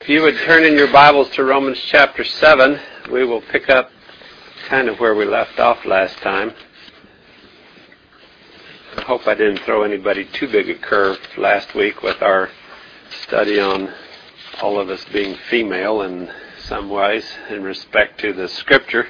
If you would turn in your Bibles to Romans chapter 7, we will pick up kind of where we left off last time. I hope I didn't throw anybody too big a curve last week with our study on all of us being female in some ways in respect to the Scripture.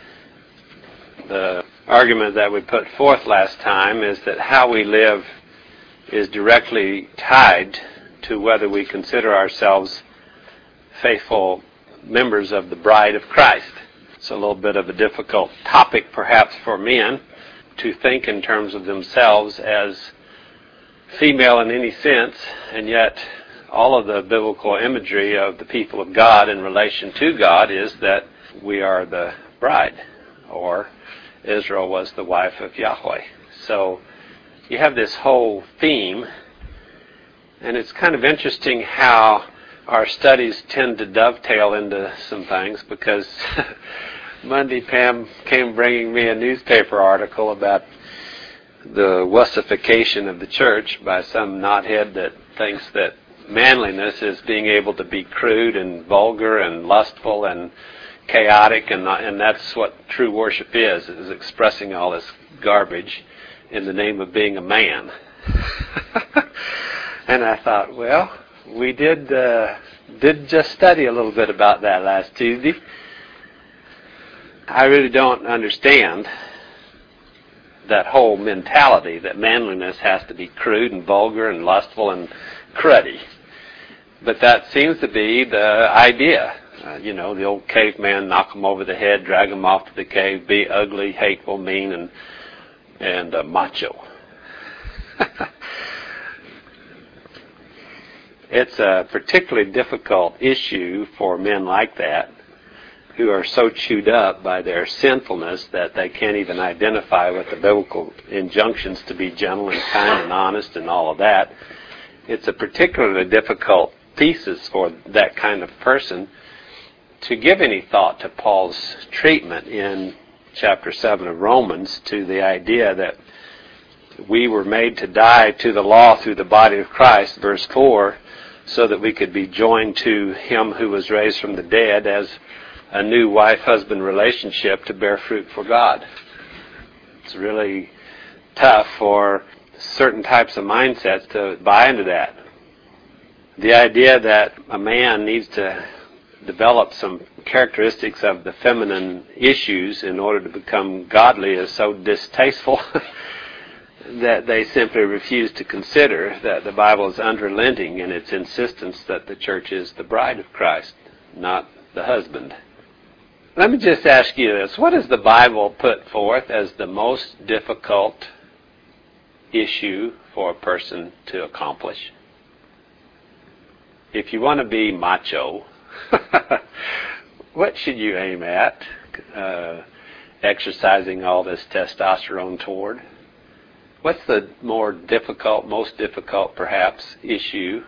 The argument that we put forth last time is that how we live is directly tied to whether we consider ourselves faithful members of the bride of Christ. It's a little bit of a difficult topic perhaps for men to think in terms of themselves as female in any sense, and yet all of the biblical imagery of the people of God in relation to God is that we are the bride, or Israel was the wife of Yahweh. So you have this whole theme, and it's kind of interesting how our studies tend to dovetail into some things, because Monday Pam came bringing me a newspaper article about the wussification of the church by some knothead that thinks that manliness is being able to be crude and vulgar and lustful and chaotic, and that's what true worship is expressing all this garbage in the name of being a man. And I thought, well, we did just study a little bit about that last Tuesday. I really don't understand that whole mentality that manliness has to be crude and vulgar and lustful and cruddy. But that seems to be the idea. The old caveman, knock him over the head, drag him off to the cave, be ugly, hateful, mean, and macho. It's a particularly difficult issue for men like that, who are so chewed up by their sinfulness that they can't even identify with the biblical injunctions to be gentle and kind and honest and all of that. It's a particularly difficult thesis for that kind of person to give any thought to Paul's treatment in chapter 7 of Romans to the idea that we were made to die to the law through the body of Christ, verse 4, so that we could be joined to Him who was raised from the dead as a new wife-husband relationship to bear fruit for God. It's really tough for certain types of mindsets to buy into that. The idea that a man needs to develop some characteristics of the feminine issues in order to become godly is so distasteful that they simply refuse to consider that the Bible is unrelenting in its insistence that the church is the bride of Christ, not the husband. Let me just ask you this. What does the Bible put forth as the most difficult issue for a person to accomplish? If you want to be macho, what should you aim at exercising all this testosterone toward? What's the most difficult perhaps issue?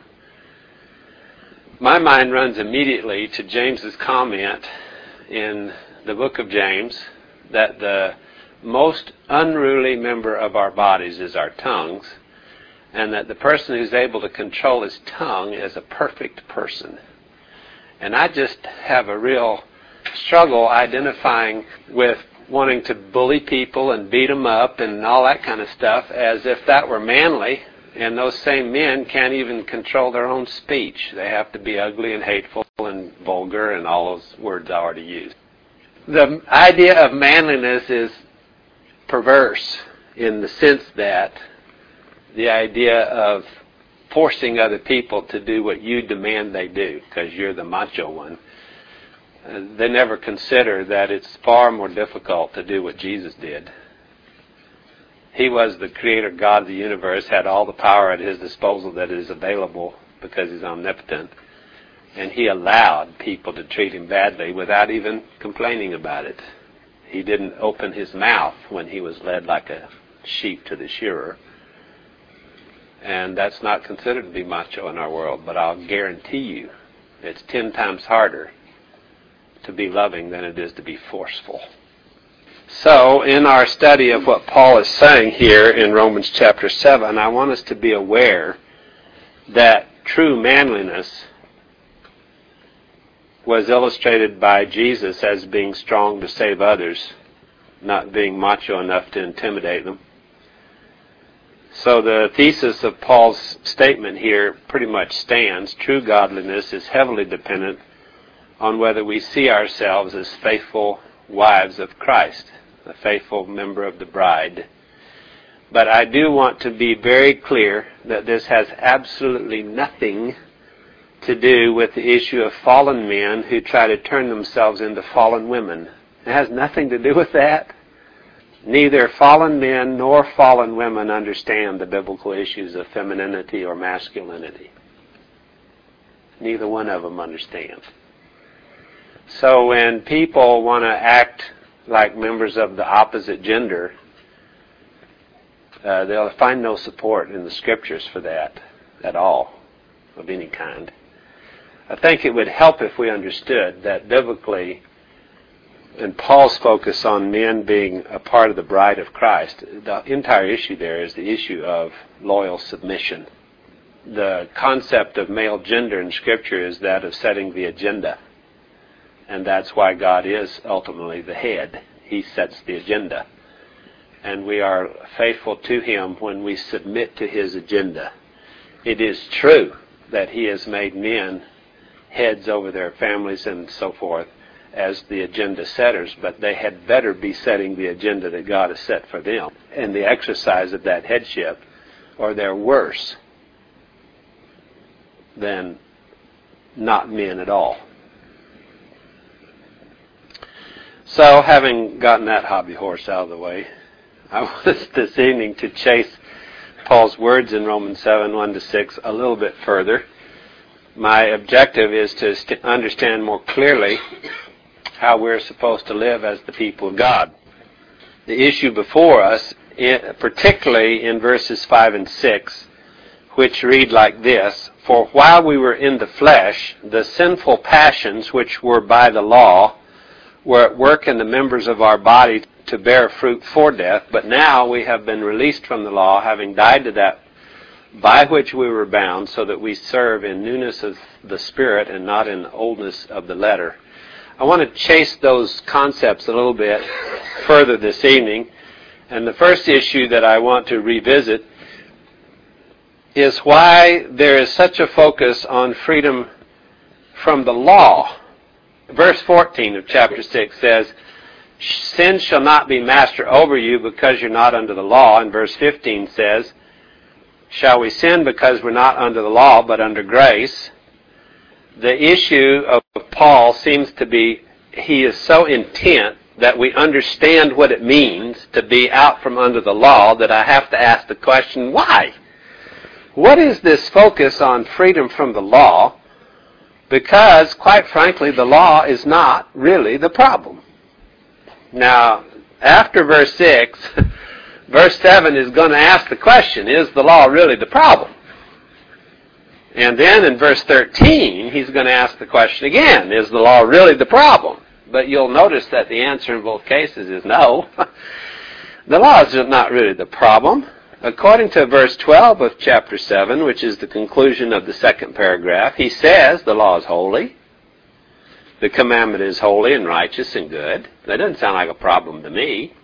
My mind runs immediately to James's comment in the book of James that the most unruly member of our bodies is our tongues, and that the person who's able to control his tongue is a perfect person. And I just have a real struggle identifying with wanting to bully people and beat them up and all that kind of stuff as if that were manly, and those same men can't even control their own speech. They have to be ugly and hateful and vulgar and all those words I already used. The idea of manliness is perverse in the sense that the idea of forcing other people to do what you demand they do because you're the macho one, they never consider that it's far more difficult to do what Jesus did. He was the creator God of the universe, had all the power at His disposal that is available because He's omnipotent, and He allowed people to treat Him badly without even complaining about it. He didn't open His mouth when He was led like a sheep to the shearer. And that's not considered to be macho in our world, but I'll guarantee you it's 10 times harder to be loving than it is to be forceful. So, in our study of what Paul is saying here in Romans chapter 7, I want us to be aware that true manliness was illustrated by Jesus as being strong to save others, not being macho enough to intimidate them. So the thesis of Paul's statement here pretty much stands. True godliness is heavily dependent on whether we see ourselves as faithful wives of Christ, a faithful member of the bride. But I do want to be very clear that this has absolutely nothing to do with the issue of fallen men who try to turn themselves into fallen women. It has nothing to do with that. Neither fallen men nor fallen women understand the biblical issues of femininity or masculinity. Neither one of them understand. So when people want to act like members of the opposite gender, they'll find no support in the Scriptures for that at all, of any kind. I think it would help if we understood that biblically, and Paul's focus on men being a part of the bride of Christ, the entire issue there is the issue of loyal submission. The concept of male gender in Scripture is that of setting the agenda. And that's why God is ultimately the head. He sets the agenda. And we are faithful to Him when we submit to His agenda. It is true that He has made men heads over their families and so forth as the agenda setters, but they had better be setting the agenda that God has set for them in the exercise of that headship, or they're worse than not men at all. So, having gotten that hobby horse out of the way, I want this evening to chase Paul's words in Romans 7, 1-6 a little bit further. My objective is to understand more clearly how we're supposed to live as the people of God. The issue before us, particularly in verses 5 and 6, which read like this: For while we were in the flesh, the sinful passions which were by the law were at work in the members of our body to bear fruit for death, but now we have been released from the law, having died to that by which we were bound, so that we serve in newness of the Spirit and not in oldness of the letter. I want to chase those concepts a little bit further this evening. And the first issue that I want to revisit is why there is such a focus on freedom from the law. Verse 14 of chapter 6 says, Sin shall not be master over you because you're not under the law. And verse 15 says, Shall we sin because we're not under the law but under grace? The issue of Paul seems to be, he is so intent that we understand what it means to be out from under the law that I have to ask the question, why? What is this focus on freedom from the law? Because, quite frankly, the law is not really the problem. Now, after verse 6, verse 7 is going to ask the question, is the law really the problem? And then in verse 13, he's going to ask the question again, is the law really the problem? But you'll notice that the answer in both cases is no. The law is not really the problem. According to verse 12 of chapter 7, which is the conclusion of the second paragraph, he says the law is holy. The commandment is holy and righteous and good. That doesn't sound like a problem to me.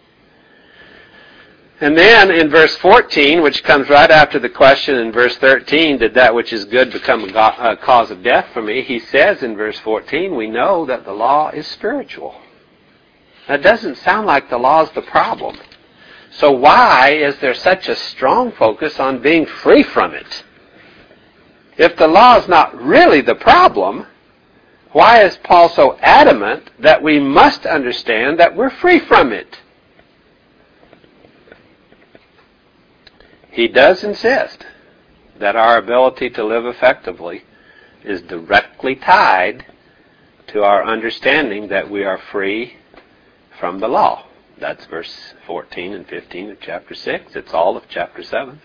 And then in verse 14, which comes right after the question in verse 13, did that which is good become a cause of death for me? He says in verse 14, we know that the law is spiritual. That doesn't sound like the law is the problem. So why is there such a strong focus on being free from it? If the law is not really the problem, why is Paul so adamant that we must understand that we're free from it? He does insist that our ability to live effectively is directly tied to our understanding that we are free from the law. That's verse 14 and 15 of chapter 6. It's all of chapter 7.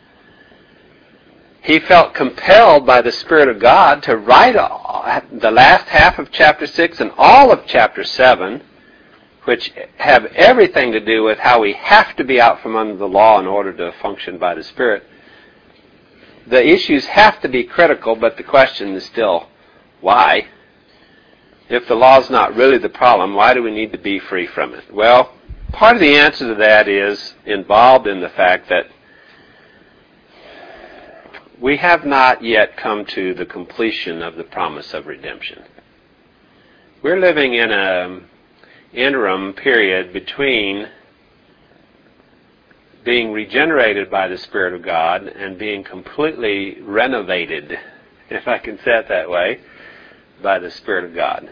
He felt compelled by the Spirit of God to write the last half of chapter 6 and all of chapter 7, which have everything to do with how we have to be out from under the law in order to function by the Spirit. The issues have to be critical, but the question is still, why? If the law is not really the problem, why do we need to be free from it? Well, part of the answer to that is involved in the fact that we have not yet come to the completion of the promise of redemption. We're living in an interim period between being regenerated by the Spirit of God and being completely renovated, if I can say it that way, by the Spirit of God.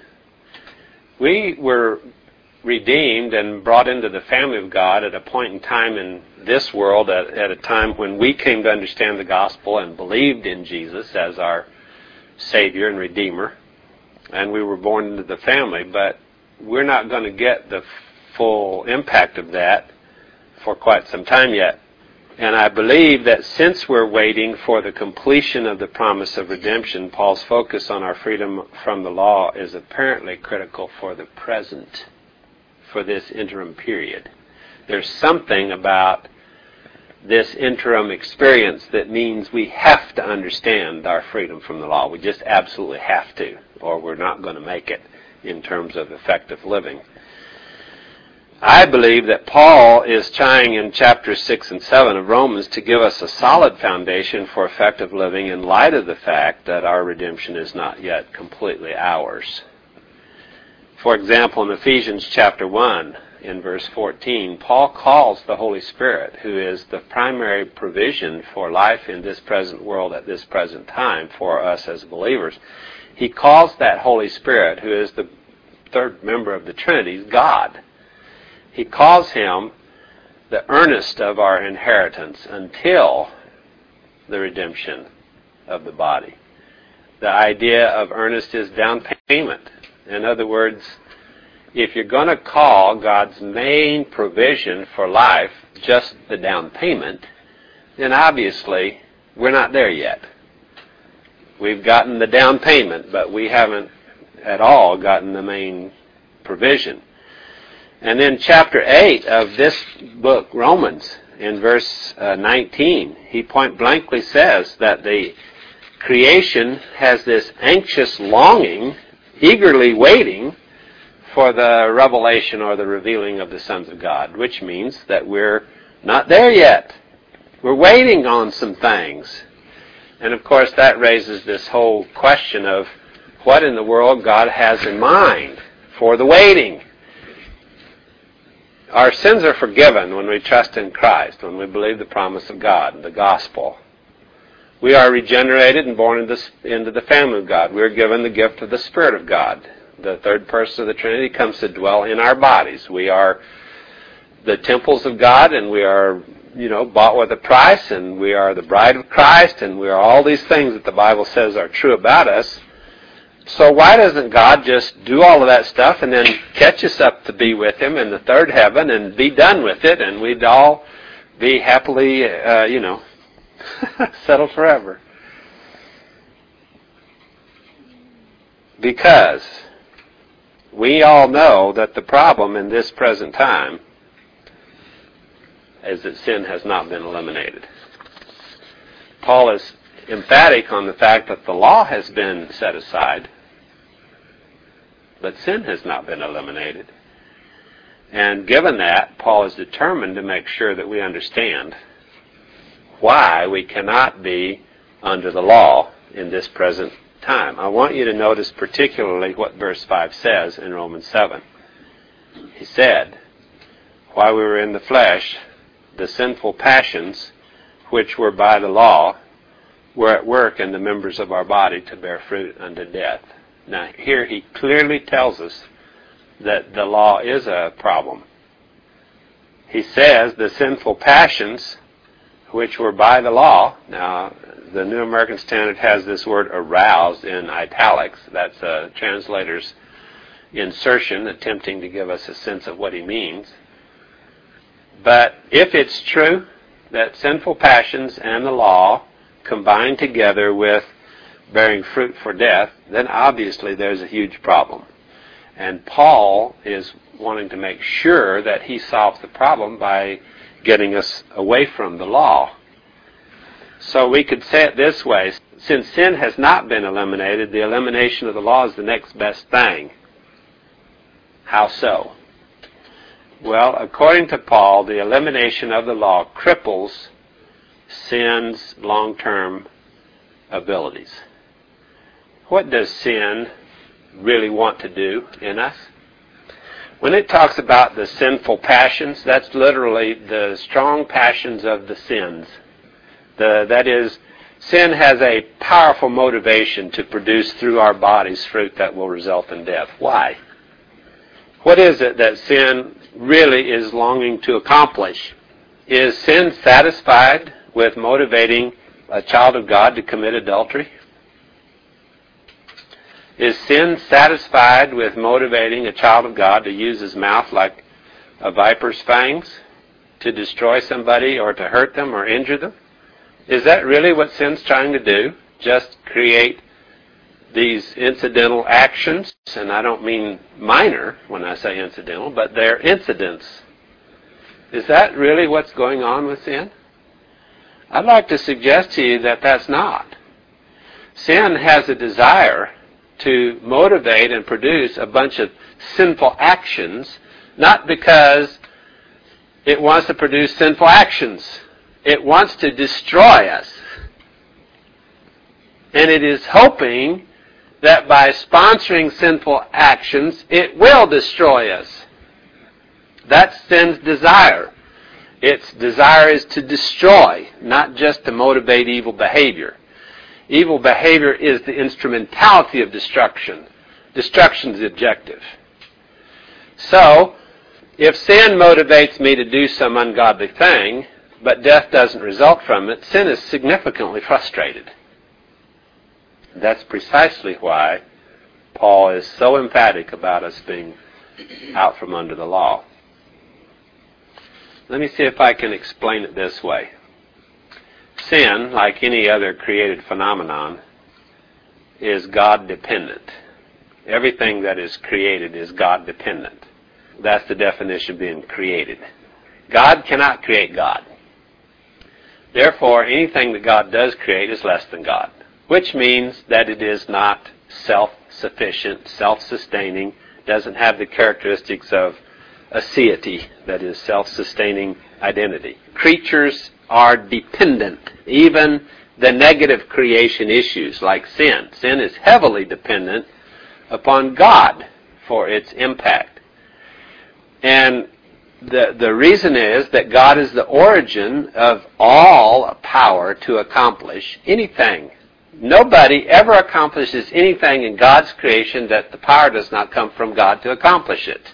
We were redeemed and brought into the family of God at a point in time in this world, at a time when we came to understand the gospel and believed in Jesus as our Savior and Redeemer, and we were born into the family, but we're not going to get the full impact of that for quite some time yet. And I believe that since we're waiting for the completion of the promise of redemption, Paul's focus on our freedom from the law is apparently critical for the present, for this interim period. There's something about this interim experience that means we have to understand our freedom from the law. We just absolutely have to, or we're not going to make it in terms of effective living. I believe that Paul is trying in chapters 6 and 7 of Romans to give us a solid foundation for effective living in light of the fact that our redemption is not yet completely ours. For example, in Ephesians chapter 1, in verse 14, Paul calls the Holy Spirit, who is the primary provision for life in this present world at this present time for us as believers. He calls that Holy Spirit, who is the third member of the Trinity, God. He calls him the earnest of our inheritance until the redemption of the body. The idea of earnest is down payment. In other words, if you're going to call God's main provision for life just the down payment, then obviously we're not there yet. We've gotten the down payment, but we haven't at all gotten the main provision. And then chapter 8 of this book, Romans, in verse 19, he point blankly says that the creation has this anxious longing, eagerly waiting for the revelation or the revealing of the sons of God, which means that we're not there yet. We're waiting on some things. And of course that raises this whole question of what in the world God has in mind for the waiting. Our sins are forgiven when we trust in Christ, when we believe the promise of God, the gospel. We are regenerated and born into the family of God. We are given the gift of the Spirit of God. The third person of the Trinity comes to dwell in our bodies. We are the temples of God, and we are, bought with a price, and we are the bride of Christ, and we are all these things that the Bible says are true about us. So why doesn't God just do all of that stuff and then catch us up to be with Him in the third heaven and be done with it, and we'd all be happily, settled forever? Because we all know that the problem in this present time is that sin has not been eliminated. Paul is emphatic on the fact that the law has been set aside, but sin has not been eliminated. And given that, Paul is determined to make sure that we understand why we cannot be under the law in this present time. I want you to notice particularly what verse 5 says in Romans 7. He said, while we were in the flesh, the sinful passions which were by the law were at work in the members of our body to bear fruit unto death. Now here he clearly tells us that the law is a problem. He says the sinful passions which were by the law. Now the New American Standard has this word aroused in italics. That's a translator's insertion attempting to give us a sense of what he means. But if it's true that sinful passions and the law combine together with bearing fruit for death, then obviously there's a huge problem. And Paul is wanting to make sure that he solves the problem by getting us away from the law. So we could say it this way: since sin has not been eliminated, the elimination of the law is the next best thing. How so? Well, according to Paul, the elimination of the law cripples sin's long-term abilities. What does sin really want to do in us? When it talks about the sinful passions, that's literally the strong passions of the sins. That is, sin has a powerful motivation to produce through our bodies fruit that will result in death. Why? What is it that sin really is longing to accomplish? Is sin satisfied with motivating a child of God to commit adultery? Is sin satisfied with motivating a child of God to use his mouth like a viper's fangs to destroy somebody or to hurt them or injure them? Is that really what sin's trying to do? Just create these incidental actions? And I don't mean minor when I say incidental, but they're incidents. Is that really what's going on with sin? I'd like to suggest to you that that's not. Sin has a desire to motivate and produce a bunch of sinful actions, not because it wants to produce sinful actions. It wants to destroy us. And it is hoping that by sponsoring sinful actions, it will destroy us. That's sin's desire. Its desire is to destroy, not just to motivate evil behavior. Evil behavior is the instrumentality of destruction. Destruction is the objective. So, if sin motivates me to do some ungodly thing, but death doesn't result from it, sin is significantly frustrated. That's precisely why Paul is so emphatic about us being out from under the law. Let me see if I can explain it this way. Sin, like any other created phenomenon, is God-dependent. Everything that is created is God-dependent. That's the definition of being created. God cannot create God. Therefore, anything that God does create is less than God, which means that it is not self-sufficient, self-sustaining, doesn't have the characteristics of aseity, that is, self-sustaining identity. Creatures are dependent. Even the negative creation issues like sin. Sin is heavily dependent upon God for its impact. And the reason is that God is the origin of all power to accomplish anything. Nobody ever accomplishes anything in God's creation that the power does not come from God to accomplish it.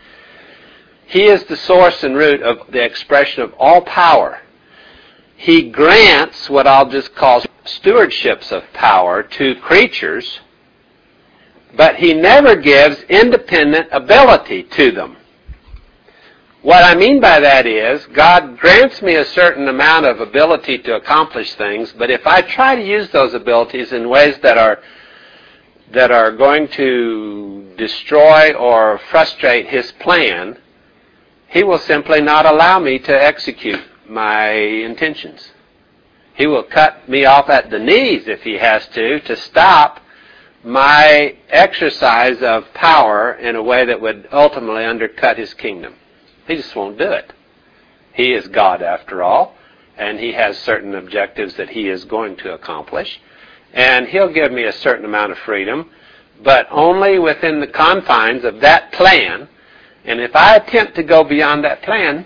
He is the source and root of the expression of all power. He grants what I'll just call stewardships of power to creatures, but he never gives independent ability to them. What I mean by that is, God grants me a certain amount of ability to accomplish things, but if I try to use those abilities in ways that are going to destroy or frustrate his plan, he will simply not allow me to execute my intentions. He will cut me off at the knees if he has to stop my exercise of power in a way that would ultimately undercut his kingdom. He just won't do it. He is God after all, and he has certain objectives that he is going to accomplish, and he'll give me a certain amount of freedom, but only within the confines of that plan, and if I attempt to go beyond that plan,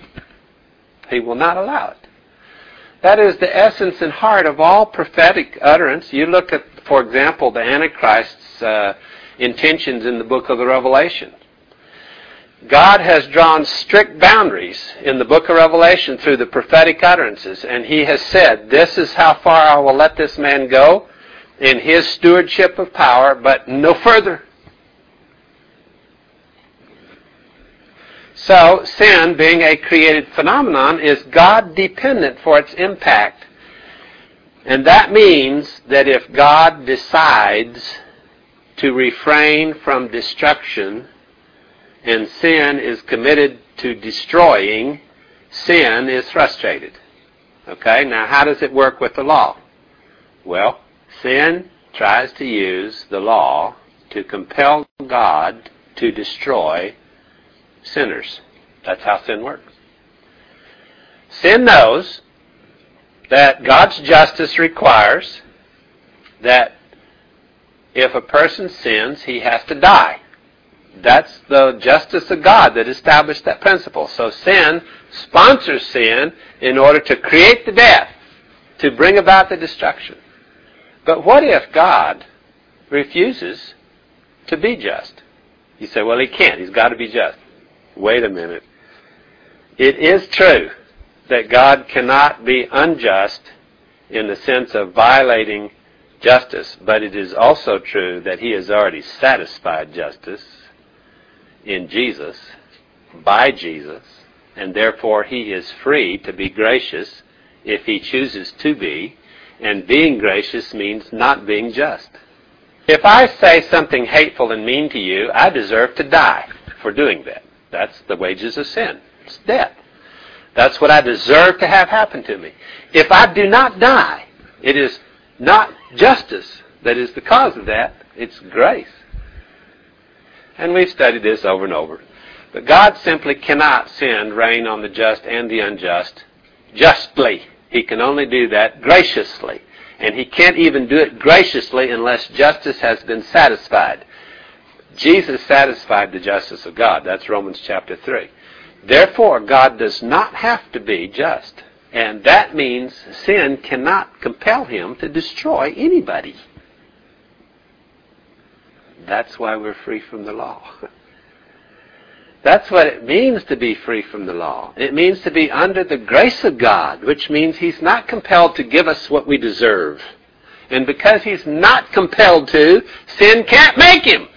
he will not allow it. That is the essence and heart of all prophetic utterance. You look at, for example, the Antichrist's intentions in the book of the Revelation. God has drawn strict boundaries in the book of Revelation through the prophetic utterances, and he has said, this is how far I will let this man go in his stewardship of power, but no further. So, sin, being a created phenomenon, is God-dependent for its impact. And that means that if God decides to refrain from destruction, and sin is committed to destroying, sin is frustrated. Okay, now how does it work with the law? Well, sin tries to use the law to compel God to destroy sinners. That's how sin works. Sin knows that God's justice requires that if a person sins, he has to die. That's the justice of God that established that principle. So sin sponsors sin in order to create the death, to bring about the destruction. But what if God refuses to be just? You say, well, he can't. He's got to be just. Wait a minute. It is true that God cannot be unjust in the sense of violating justice, but it is also true that he has already satisfied justice in Jesus, by Jesus, and therefore he is free to be gracious if he chooses to be, and being gracious means not being just. If I say something hateful and mean to you, I deserve to die for doing that. That's the wages of sin. It's death. That's what I deserve to have happen to me. If I do not die, it is not justice that is the cause of that. It's grace. And we've studied this over and over. But God simply cannot send rain on the just and the unjust justly. He can only do that graciously. And he can't even do it graciously unless justice has been satisfied. Jesus satisfied the justice of God. That's Romans chapter 3. Therefore, God does not have to be just. And that means sin cannot compel him to destroy anybody. That's why we're free from the law. That's what it means to be free from the law. It means to be under the grace of God, which means he's not compelled to give us what we deserve. And because he's not compelled to, sin can't make him.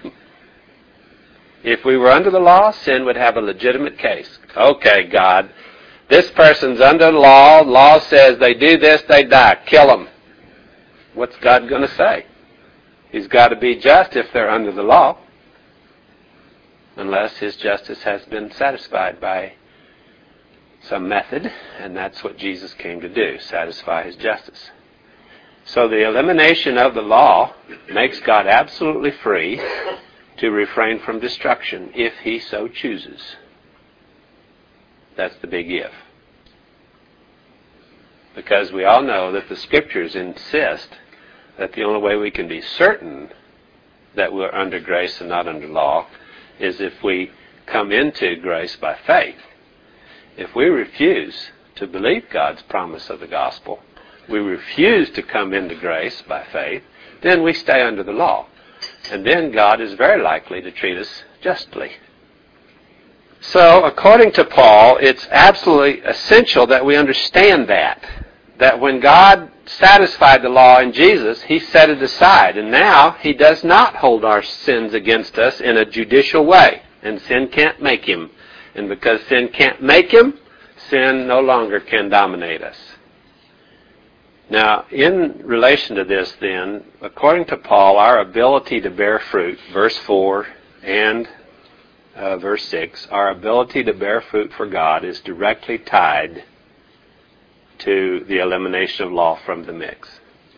If we were under the law, sin would have a legitimate case. Okay, God, this person's under the law. The law says they do this, they die. Kill them. What's God going to say? He's got to be just if they're under the law, unless his justice has been satisfied by some method, and that's what Jesus came to do, satisfy his justice. So the elimination of the law makes God absolutely free to refrain from destruction if he so chooses. That's the big if. Because we all know that the Scriptures insist that the only way we can be certain that we're under grace and not under law is if we come into grace by faith. If we refuse to believe God's promise of the gospel, we refuse to come into grace by faith, then we stay under the law. And then God is very likely to treat us justly. So, according to Paul, it's absolutely essential that we understand that when God satisfied the law in Jesus, he set it aside. And now he does not hold our sins against us in a judicial way. And sin can't make him. And because sin can't make him, sin no longer can dominate us. Now, in relation to this then, according to Paul, our ability to bear fruit, verse 4 and verse 6, our ability to bear fruit for God is directly tied to the elimination of law from the mix.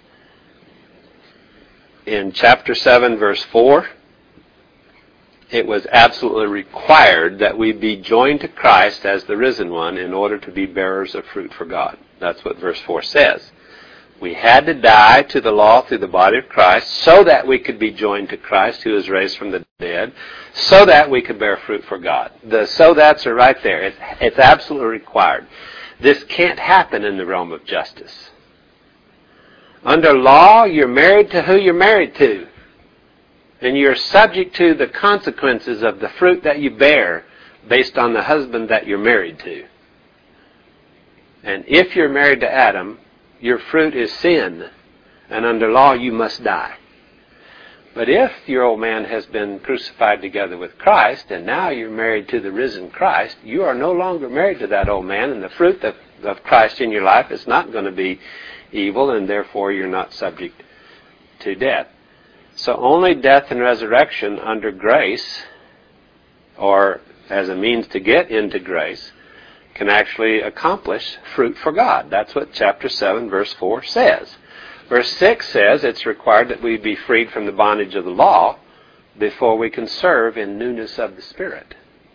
In chapter 7, verse 4, it was absolutely required that we be joined to Christ as the risen one in order to be bearers of fruit for God. That's what verse 4 says. We had to die to the law through the body of Christ so that we could be joined to Christ who is raised from the dead, so that we could bear fruit for God. The so that's are right there. It's absolutely required. This can't happen in the realm of justice. Under law, you're married to who you're married to. And you're subject to the consequences of the fruit that you bear based on the husband that you're married to. And if you're married to Adam, your fruit is sin, and under law you must die. But if your old man has been crucified together with Christ, and now you're married to the risen Christ, you are no longer married to that old man, and the fruit of Christ in your life is not going to be evil, and therefore you're not subject to death. So only death and resurrection under grace, or as a means to get into grace, can actually accomplish fruit for God. That's what chapter 7, verse 4 says. Verse 6 says it's required that we be freed from the bondage of the law, before we can serve in newness of the Spirit.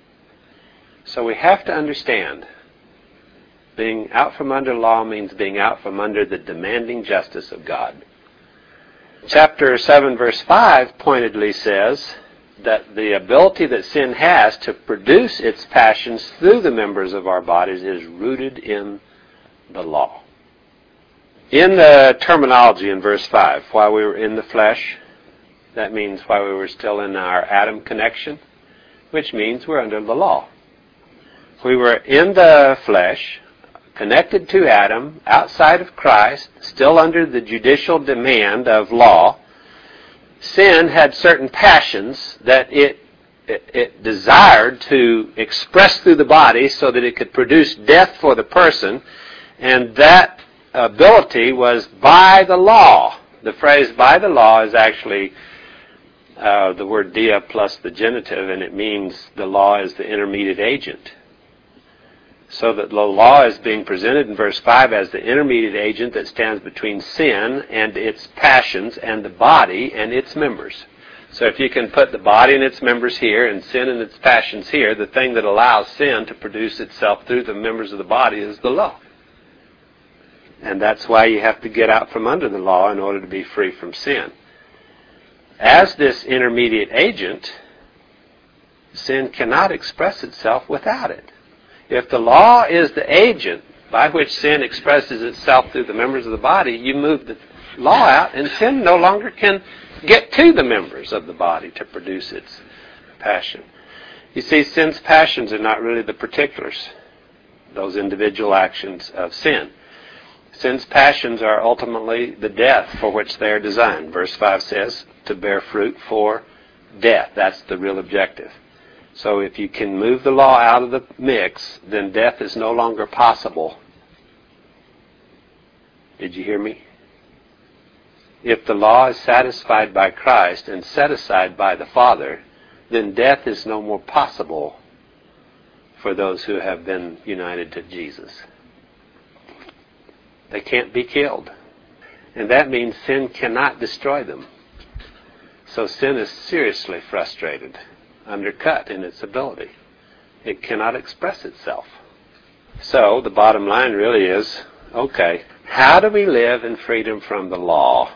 So we have to understand, being out from under law means being out from under the demanding justice of God. Chapter 7, verse 5 pointedly says that the ability that sin has to produce its passions through the members of our bodies is rooted in the law. In the terminology in verse 5, while we were in the flesh, that means while we were still in our Adam connection, which means we're under the law. We were in the flesh, connected to Adam, outside of Christ, still under the judicial demand of law. Sin had certain passions that it desired to express through the body so that it could produce death for the person, and that ability was by the law. The phrase by the law is actually the word dia plus the genitive, and it means the law is the intermediate agent. So that the law is being presented in verse 5 as the intermediate agent that stands between sin and its passions and the body and its members. So if you can put the body and its members here and sin and its passions here, the thing that allows sin to produce itself through the members of the body is the law. And that's why you have to get out from under the law in order to be free from sin. As this intermediate agent, sin cannot express itself without it. If the law is the agent by which sin expresses itself through the members of the body, you move the law out and sin no longer can get to the members of the body to produce its passion. You see, sin's passions are not really the particulars, those individual actions of sin. Sin's passions are ultimately the death for which they are designed. Verse 5 says, to bear fruit for death. That's the real objective. So if you can move the law out of the mix, then death is no longer possible. Did you hear me? If the law is satisfied by Christ and set aside by the Father, then death is no more possible for those who have been united to Jesus. They can't be killed. And that means sin cannot destroy them. So sin is seriously frustrated, undercut in its ability. It cannot express itself. So the bottom line really is, okay, how do we live in freedom from the law?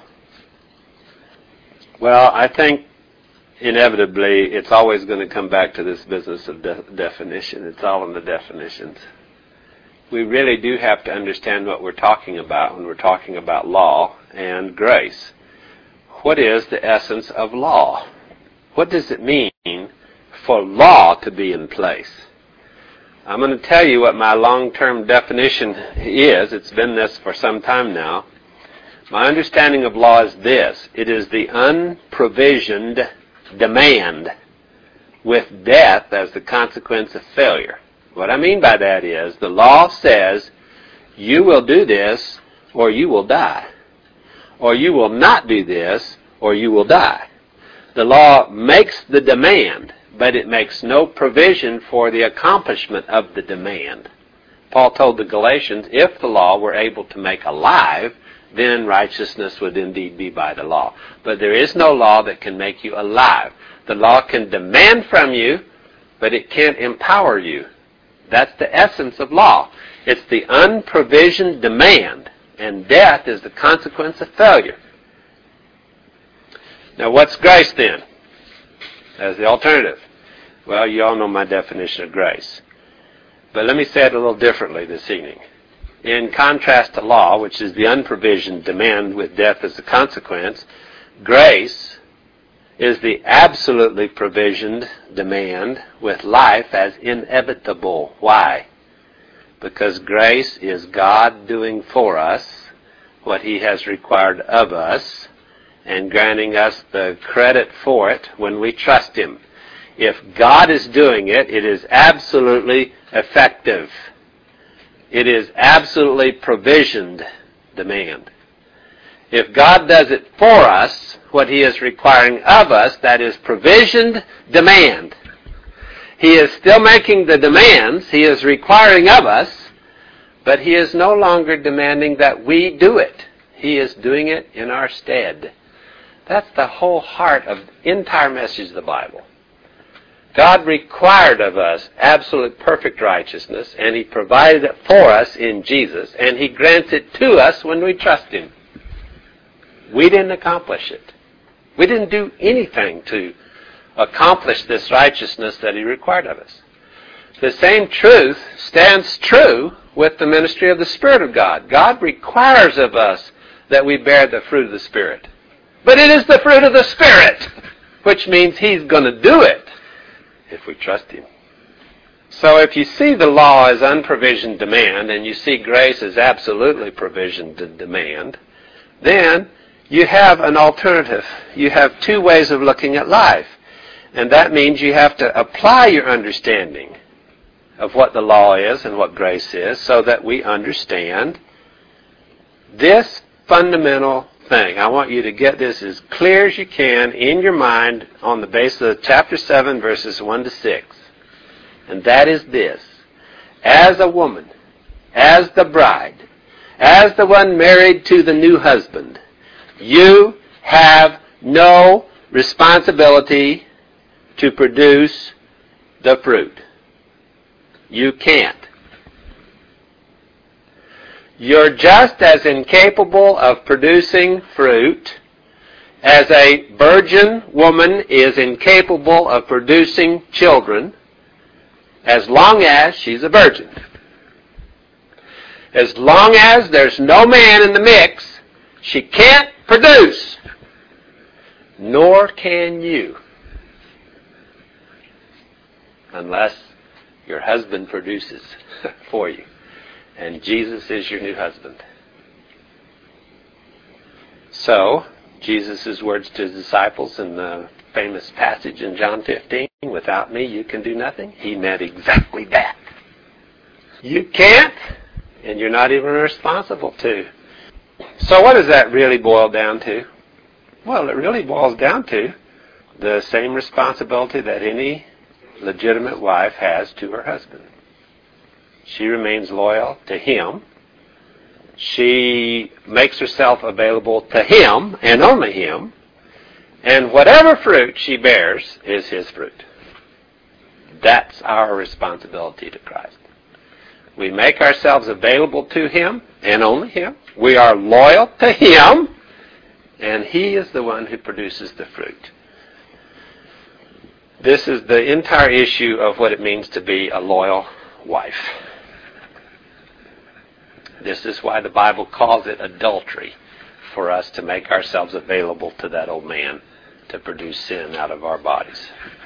Well, I think inevitably it's always going to come back to this business of definition. It's all in the definitions. We really do have to understand what we're talking about when we're talking about law and grace. What is the essence of law? What does it mean for law to be in place? I'm going to tell you what my long-term definition is. It's been this for some time now. My understanding of law is this. It is the unprovisioned demand with death as the consequence of failure. What I mean by that is the law says you will do this or you will die. Or you will not do this or you will die. The law makes the demand, but it makes no provision for the accomplishment of the demand. Paul told the Galatians, if the law were able to make alive, then righteousness would indeed be by the law. But there is no law that can make you alive. The law can demand from you, but it can't empower you. That's the essence of law. It's the unprovisioned demand, and death is the consequence of failure. Now, what's grace then? As the alternative. Well, you all know my definition of grace. But let me say it a little differently this evening. In contrast to law, which is the unprovisioned demand with death as a consequence, grace is the absolutely provisioned demand with life as inevitable. Why? Because grace is God doing for us what He has required of us and granting us the credit for it when we trust Him. If God is doing it, it is absolutely effective. It is absolutely provisioned demand. If God does it for us, what He is requiring of us, that is provisioned demand. He is still making the demands He is requiring of us, but He is no longer demanding that we do it. He is doing it in our stead. That's the whole heart of the entire message of the Bible. God required of us absolute perfect righteousness, and He provided it for us in Jesus, and He grants it to us when we trust Him. We didn't accomplish it. We didn't do anything to accomplish this righteousness that He required of us. The same truth stands true with the ministry of the Spirit of God. God requires of us that we bear the fruit of the Spirit. But it is the fruit of the Spirit, which means He's going to do it if we trust Him. So if you see the law as unprovisioned demand, and you see grace as absolutely provisioned demand, then you have an alternative. You have two ways of looking at life. And that means you have to apply your understanding of what the law is and what grace is so that we understand this fundamental thing. I want you to get this as clear as you can in your mind on the basis of chapter 7, verses 1 to 6. And that is this. As a woman, as the bride, as the one married to the new husband, you have no responsibility to produce the fruit. You can't. You're just as incapable of producing fruit as a virgin woman is incapable of producing children as long as she's a virgin. As long as there's no man in the mix, she can't produce. Nor can you. Unless your husband produces for you. And Jesus is your new husband. So, Jesus' words to his disciples in the famous passage in John 15, without me you can do nothing, he meant exactly that. You can't, and you're not even responsible to. So what does that really boil down to? Well, it really boils down to the same responsibility that any legitimate wife has to her husband. She remains loyal to him. She makes herself available to him and only him. And whatever fruit she bears is his fruit. That's our responsibility to Christ. We make ourselves available to him and only him. We are loyal to him, and he is the one who produces the fruit. This is the entire issue of what it means to be a loyal wife. This is why the Bible calls it adultery, for us to make ourselves available to that old man to produce sin out of our bodies.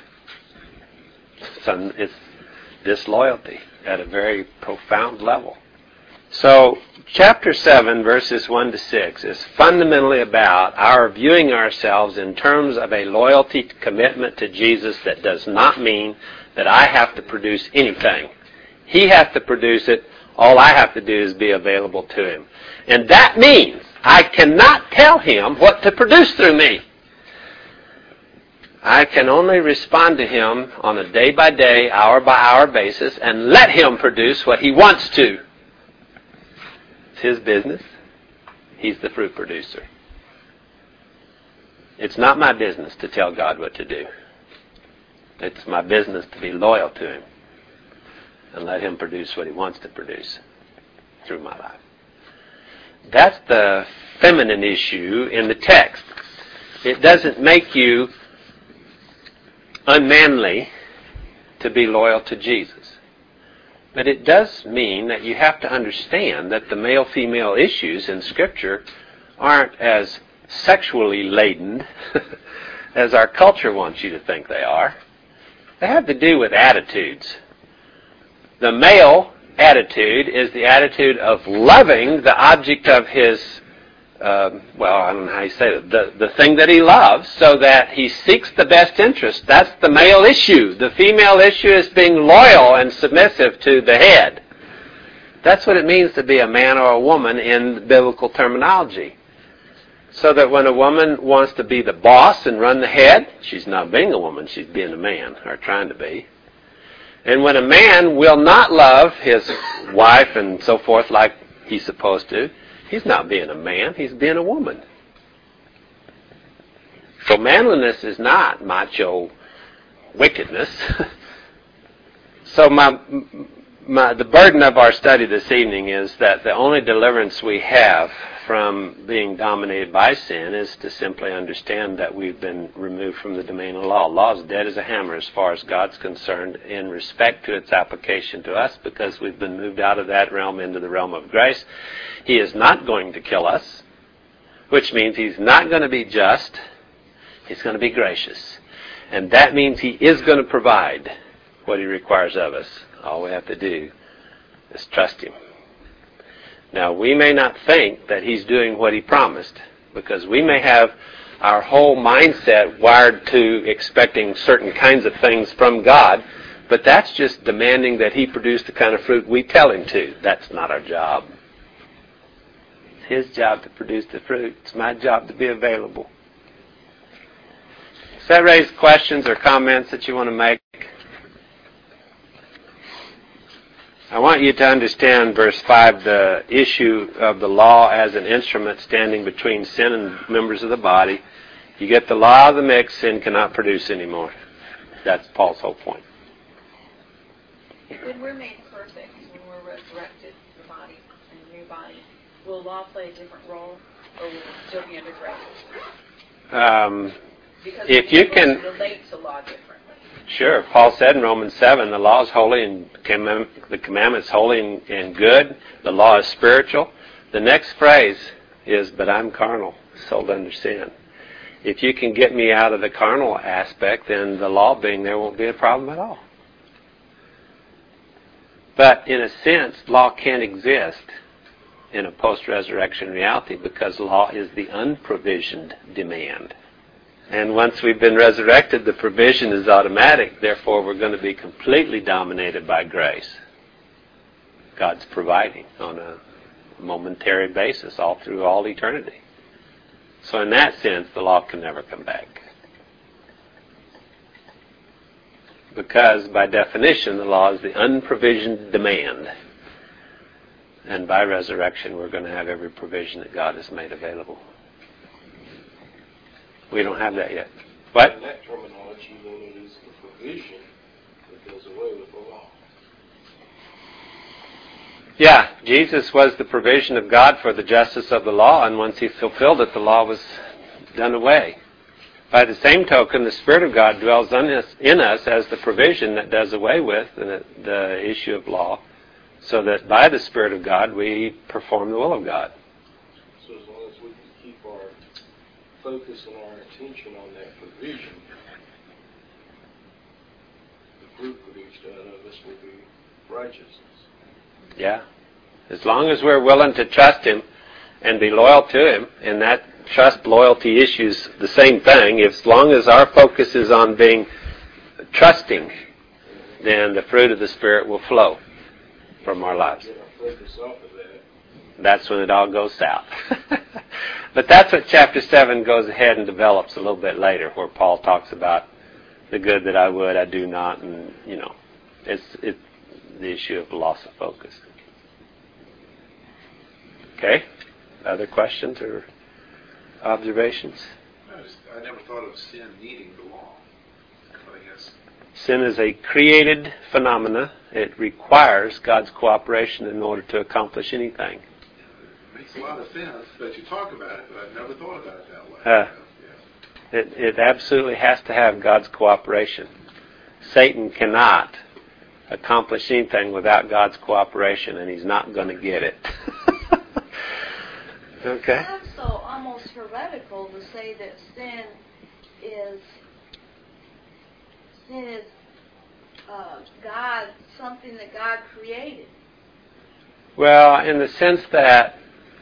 So it's disloyalty at a very profound level. So, chapter 7, verses 1 to 6 is fundamentally about our viewing ourselves in terms of a loyalty commitment to Jesus that does not mean that I have to produce anything. He has to produce it. All I have to do is be available to him. And that means I cannot tell him what to produce through me. I can only respond to him on a day-by-day, hour-by-hour basis and let him produce what he wants to. It's his business. He's the fruit producer. It's not my business to tell God what to do. It's my business to be loyal to him and let him produce what he wants to produce through my life. That's the feminine issue in the text. It doesn't make you unmanly to be loyal to Jesus. But it does mean that you have to understand that the male-female issues in Scripture aren't as sexually laden as our culture wants you to think they are. They have to do with attitudes. The male attitude is the attitude of loving the object of his, I don't know how you say it, the thing that he loves, so that he seeks the best interest. That's the male issue. The female issue is being loyal and submissive to the head. That's what it means to be a man or a woman in biblical terminology. So that when a woman wants to be the boss and run the head, she's not being a woman, she's being a man, or trying to be. And when a man will not love his wife and so forth like he's supposed to, he's not being a man, he's being a woman. So manliness is not macho wickedness. So the burden of our study this evening is that the only deliverance we have from being dominated by sin is to simply understand that we've been removed from the domain of law. Law is dead as a hammer as far as God's concerned in respect to its application to us, because we've been moved out of that realm into the realm of grace. He is not going to kill us, which means He's not going to be just. He's going to be gracious. And that means He is going to provide what He requires of us. All we have to do is trust Him. Now, we may not think that He's doing what He promised, because we may have our whole mindset wired to expecting certain kinds of things from God, but that's just demanding that He produce the kind of fruit we tell Him to. That's not our job. It's His job to produce the fruit. It's my job to be available. Does that raise questions or comments that you want to make? I want you to understand verse 5, the issue of the law as an instrument standing between sin and members of the body. You get the law of the mix, sin cannot produce anymore. That's Paul's whole point. When we're made perfect, when we're resurrected, the body, and the new body, will law play a different role, or will it still be under grace? Because if you can relate to law differently. Sure. Paul said in Romans 7, the law is holy and the commandment is holy and good. The law is spiritual. The next phrase is, but I'm carnal, sold under sin. If you can get me out of the carnal aspect, then the law being there won't be a problem at all. But in a sense, law can't exist in a post-resurrection reality, because law is the unprovisioned demand. And once we've been resurrected, the provision is automatic. Therefore, we're going to be completely dominated by grace. God's providing on a momentary basis all through all eternity. So in that sense, the law can never come back. Because by definition, the law is the unprovisioned demand. And by resurrection, we're going to have every provision that God has made available. We don't have that yet. What? In that terminology, then it is the provision that does away with the law. Yeah, Jesus was the provision of God for the justice of the law, and once He fulfilled it, the law was done away. By the same token, the Spirit of God dwells in us as the provision that does away with the issue of law, so that by the Spirit of God we perform the will of God. So as long as we can keep our focus and our attention on that provision, the fruit produced out of us will be righteousness. Yeah. As long as we're willing to trust Him and be loyal to Him, and that trust-loyalty issue is the same thing. As long as our focus is on being trusting, then the fruit of the Spirit will flow from our lives. Get our focus off of that. That's when it all goes south. But that's what chapter 7 goes ahead and develops a little bit later, where Paul talks about the good that I would, I do not, and, it's the issue of loss of focus. Okay? Other questions or observations? I never thought of sin needing the law. But I guess sin is a created phenomena. It requires God's cooperation in order to accomplish anything. it makes a lot of sense that you talk about it, but I've never thought about it that way. It absolutely has to have God's cooperation. Satan cannot accomplish anything without God's cooperation, and he's not going to get it. Okay? It's also almost heretical to say that sin is God, something that God created. Well, in the sense that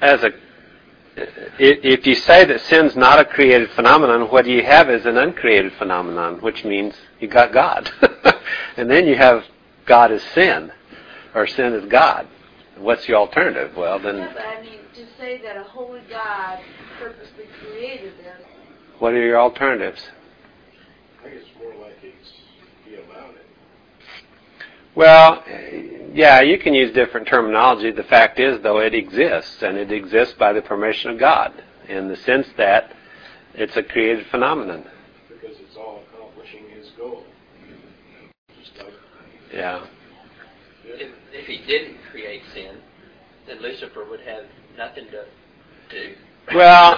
if you say that sin's not a created phenomenon, what you have is an uncreated phenomenon, which means you got God. And then you have God as sin, or sin as God. What's the alternative? Well, then... Yeah, but I mean, to say that a holy God purposely created this... What are your alternatives? I think it's more like it's be about it. Well, yeah, you can use different terminology. The fact is, though, it exists, and it exists by the permission of God, in the sense that It's a created phenomenon. Because it's all accomplishing his goal. Just like, yeah. If he didn't create sin, then Lucifer would have nothing to do. Well,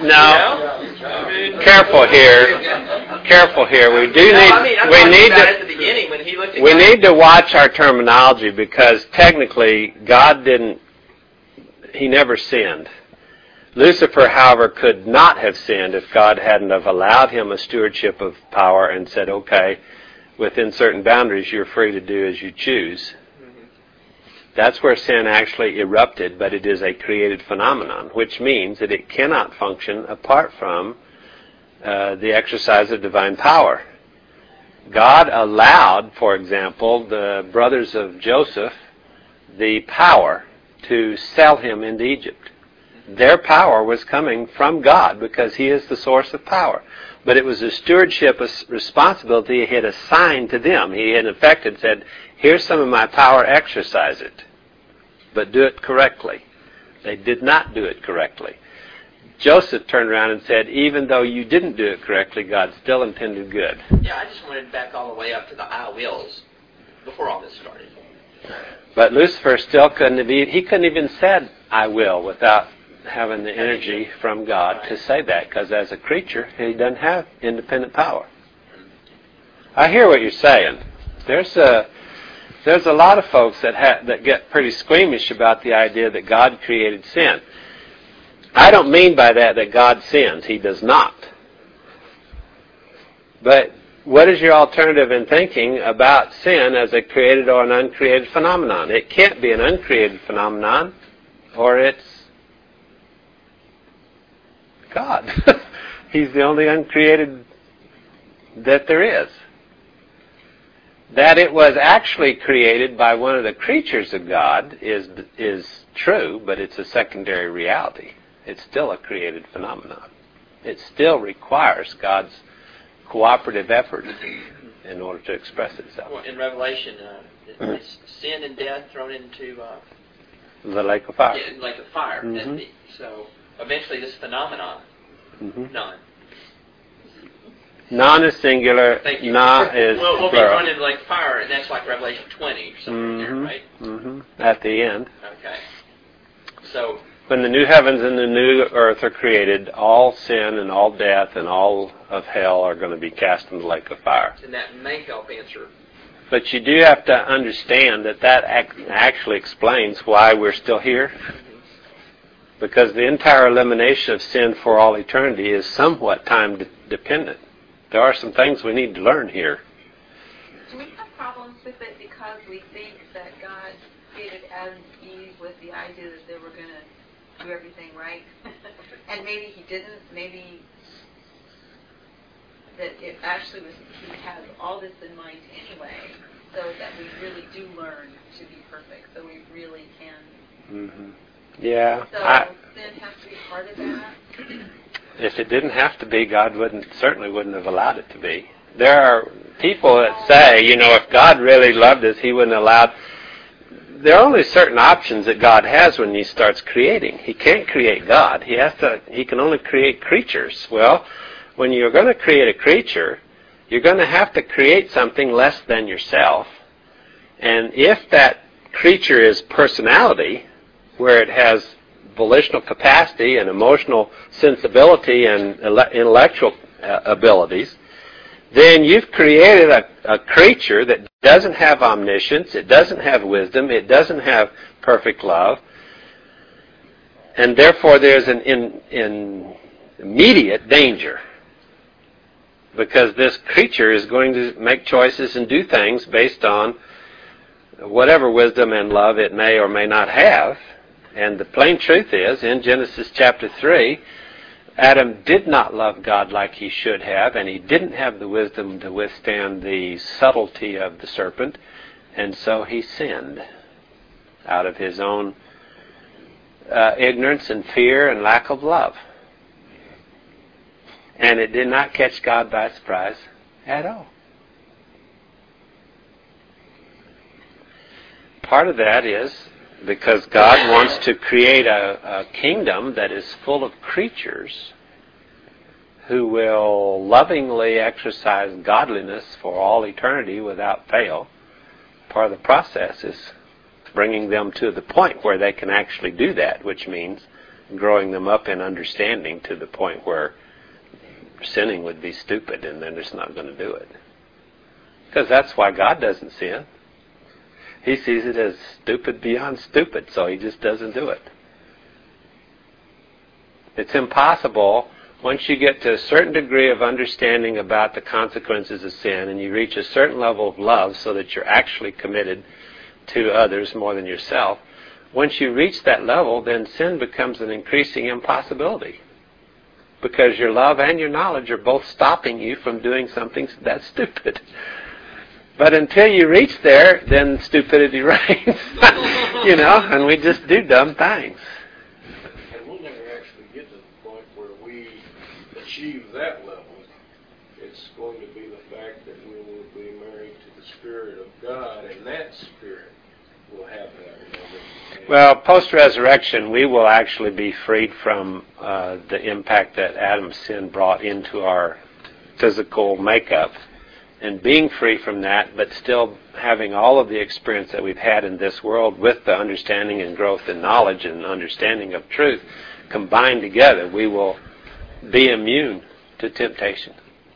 no. Careful here. Careful here. We do need. We need to watch our terminology, because technically God didn't. He never sinned. Lucifer, however, could not have sinned if God hadn't have allowed him a stewardship of power and said, "Okay, within certain boundaries, you're free to do as you choose." That's where sin actually erupted, but it is a created phenomenon, which means that it cannot function apart from the exercise of divine power. God allowed, for example, the brothers of Joseph the power to sell him into Egypt. Their power was coming from God because He is the source of power. But it was a stewardship responsibility He had assigned to them. He in effect had said, "Here's some of my power, exercise it. But do it correctly." They did not do it correctly. Joseph turned around and said, "Even though you didn't do it correctly, God still intended good." Yeah, I just wanted back all the way up to the I wills before all this started. But Lucifer still couldn't have he couldn't even said "I will" without having the energy from God to say that, because as a creature, he doesn't have independent power. I hear what you're saying. There's a lot of folks that get pretty squeamish about the idea that God created sin. I don't mean by that God sins. He does not. But what is your alternative in thinking about sin as a created or an uncreated phenomenon? It can't be an uncreated phenomenon, or it's God. He's the only uncreated that there is. That it was actually created by one of the creatures of God is true, but it's a secondary reality. It's still a created phenomenon. It still requires God's cooperative effort in order to express itself. Well, in Revelation, is sin and death thrown into the lake of fire. Yeah, lake of fire. Mm-hmm. So eventually, this phenomenon, none. Non is singular. Na is we'll be plural. thrown into lake of fire, and that's like Revelation 20 or something there, right? Mm-hmm. At the end. Okay. So when the new heavens and the new earth are created, all sin and all death and all of hell are going to be cast in the lake of fire. And that may help answer. But you do have to understand that actually explains why we're still here. Because the entire elimination of sin for all eternity is somewhat time dependent. There are some things we need to learn here. Do we have problems with it because we think that God created Adam and Eve with the idea that they were going to do everything right? And maybe He didn't. Maybe that it actually was, He had all this in mind anyway, so that we really do learn to be perfect, so we really can. Mm-hmm. Yeah. So sin has to be part of that? If it didn't have to be, God certainly wouldn't have allowed it to be. There are people that say, if God really loved us, He wouldn't have allowed. There are only certain options that God has when He starts creating. He can't create God. He can only create creatures. Well, when you're going to create a creature, you're going to have to create something less than yourself. And if that creature is personality, where it has volitional capacity and emotional sensibility and intellectual abilities, then you've created a creature that doesn't have omniscience, it doesn't have wisdom, it doesn't have perfect love, and therefore there's an immediate danger, because this creature is going to make choices and do things based on whatever wisdom and love it may or may not have. And the plain truth is, in Genesis chapter 3, Adam did not love God like he should have, and he didn't have the wisdom to withstand the subtlety of the serpent, and so he sinned out of his own ignorance and fear and lack of love. And it did not catch God by surprise at all. Part of that is because God wants to create a kingdom that is full of creatures who will lovingly exercise godliness for all eternity without fail. Part of the process is bringing them to the point where they can actually do that, which means growing them up in understanding to the point where sinning would be stupid and they're just not going to do it. Because that's why God doesn't sin. He sees it as stupid beyond stupid, so He just doesn't do it. It's impossible, once you get to a certain degree of understanding about the consequences of sin and you reach a certain level of love so that you're actually committed to others more than yourself, once you reach that level, then sin becomes an increasing impossibility. Because your love and your knowledge are both stopping you from doing something that's stupid. But until you reach there, then stupidity reigns. And we just do dumb things. And we'll never actually get to the point where we achieve that level. It's going to be the fact that we will be married to the Spirit of God, and that Spirit will have that level. Well, post-resurrection, we will actually be freed from the impact that Adam's sin brought into our physical makeup. And being free from that, but still having all of the experience that we've had in this world with the understanding and growth in knowledge and understanding of truth combined together, we will be immune to temptation.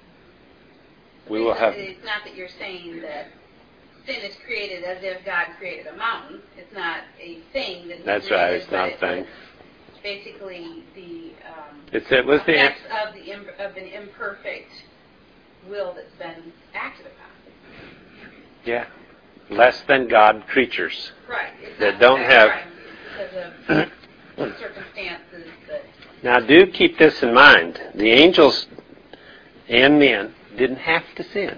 We will have... It's not that you're saying that sin is created as if God created a mountain. It's not a thing that He That's created, right, it's not a thing. Basically, the effects of an imperfect will that's been acted upon. Yeah. Less than God creatures. Right. That don't have... Because of circumstances that... Now do keep this in mind. The angels and men didn't have to sin.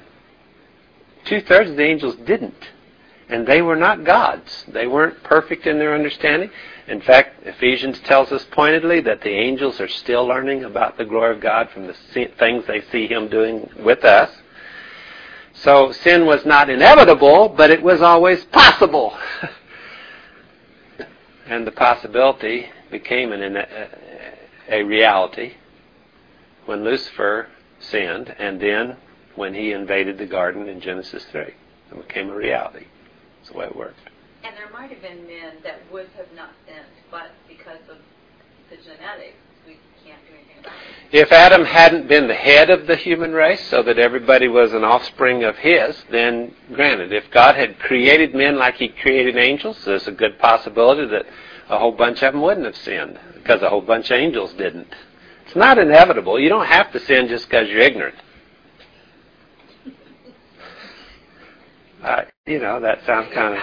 2/3 of the angels didn't. And they were not gods. They weren't perfect in their understanding. In fact, Ephesians tells us pointedly that the angels are still learning about the glory of God from the things they see Him doing with us. So sin was not inevitable, but it was always possible. And the possibility became a reality when Lucifer sinned, and then when he invaded the garden in Genesis 3. It became a reality. That's the way it worked. And there might have been men that would have not sinned, but because of the genetics, we can't do anything about it. If Adam hadn't been the head of the human race, so that everybody was an offspring of his, then granted, if God had created men like He created angels, there's a good possibility that a whole bunch of them wouldn't have sinned, because a whole bunch of angels didn't. It's not inevitable. You don't have to sin just because you're ignorant. That sounds kind of...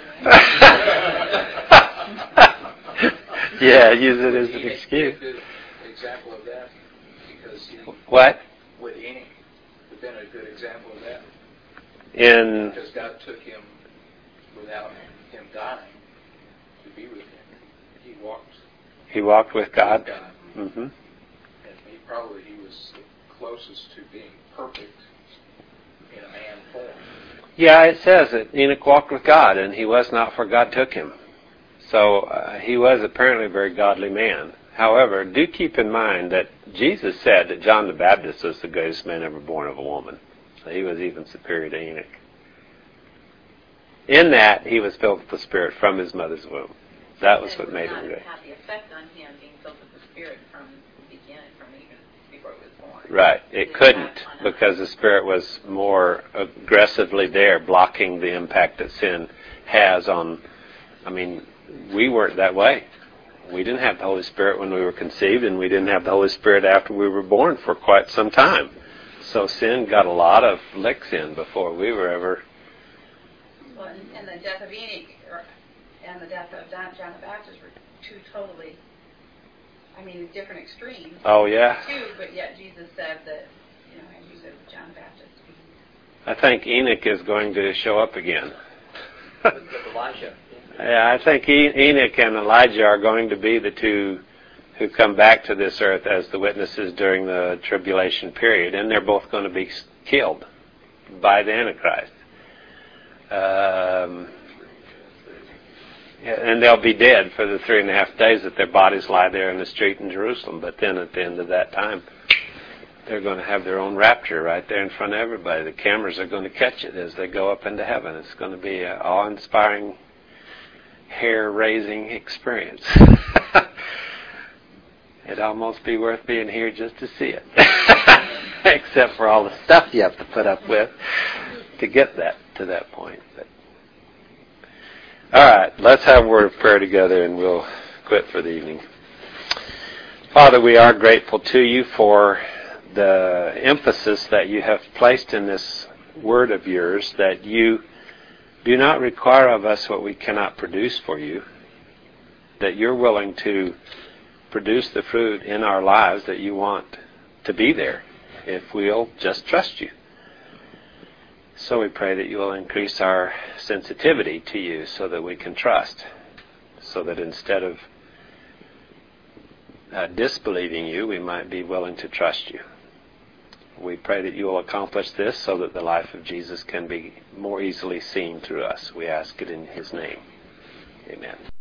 Yeah, use it as an excuse. Example of that, because what? With Enoch, would have been a good example of that. Because God took him without him dying to be with Him. He walked with God. Mm-hmm. And he was the closest to being perfect in a man form. Yeah, it says that Enoch walked with God, and he was not, for God took him. So he was apparently a very godly man. However, do keep in mind that Jesus said that John the Baptist was the greatest man ever born of a woman. So he was even superior to Enoch. In that, he was filled with the Spirit from his mother's womb. That was what made him great. It had the effect on him being filled with the Spirit from the beginning, from even before he was born. Right. It couldn't, because the Spirit was more aggressively there, blocking the impact that sin has on... we weren't that way. We didn't have the Holy Spirit when we were conceived, and we didn't have the Holy Spirit after we were born for quite some time. So sin got a lot of licks in before we were ever... Well, and the death of Enoch and the death of John the Baptist were two totally, different extremes. Oh, yeah. Two, but yet Jesus said that, and you said John the Baptist. I think Enoch is going to show up again. With Elijah. Yeah, I think Enoch and Elijah are going to be the two who come back to this earth as the witnesses during the tribulation period, and they're both going to be killed by the Antichrist. And they'll be dead for the 3.5 days that their bodies lie there in the street in Jerusalem. But then at the end of that time, they're going to have their own rapture right there in front of everybody. The cameras are going to catch it as they go up into heaven. It's going to be an awe-inspiring, hair-raising experience. It'd almost be worth being here just to see it. Except for all the stuff you have to put up with to get to that point. But, all right, let's have a word of prayer together and we'll quit for the evening. Father, we are grateful to you for the emphasis that you have placed in this word of yours, that you do not require of us what we cannot produce for you, that you're willing to produce the fruit in our lives that you want to be there if we'll just trust you. So we pray that you will increase our sensitivity to you so that we can trust, so that instead of disbelieving you, we might be willing to trust you. We pray that you will accomplish this so that the life of Jesus can be more easily seen through us. We ask it in his name. Amen.